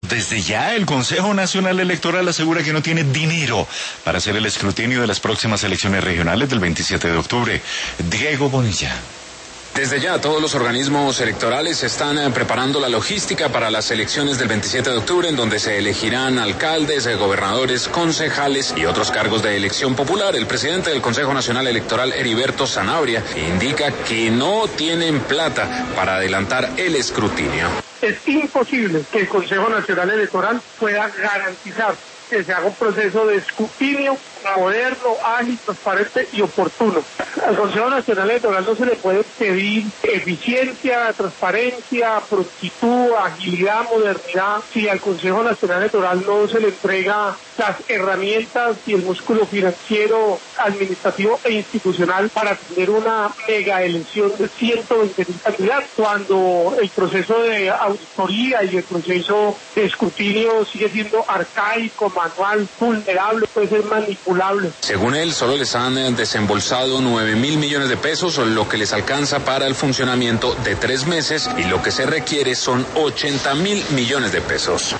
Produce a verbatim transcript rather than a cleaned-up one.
Desde ya, el Consejo Nacional Electoral asegura que no tiene dinero para hacer el escrutinio de las próximas elecciones regionales del veintisiete de octubre. Diego Bonilla. Desde ya, todos los organismos electorales están preparando la logística para las elecciones del veintisiete de octubre, en donde se elegirán alcaldes, gobernadores, concejales y otros cargos de elección popular. El presidente del Consejo Nacional Electoral, Heriberto Zanabria, indica que no tienen plata para adelantar el escrutinio. Es imposible que el Consejo Nacional Electoral pueda garantizar que se haga un proceso de escrutinio moderno, ágil, transparente y oportuno. Al Consejo Nacional Electoral no se le puede pedir eficiencia, transparencia, prontitud, agilidad, modernidad, si al Consejo Nacional Electoral no se le entrega las herramientas y el músculo financiero, administrativo e institucional para tener una mega elección de ciento veinte mil candidatos, cuando el proceso de auditoría y el proceso de escrutinio sigue siendo arcaico, manual, vulnerable, puede ser manipulable. Según él, solo les han desembolsado nueve mil millones de pesos, lo que les alcanza para el funcionamiento de tres meses, y lo que se requiere son ochenta mil millones de pesos.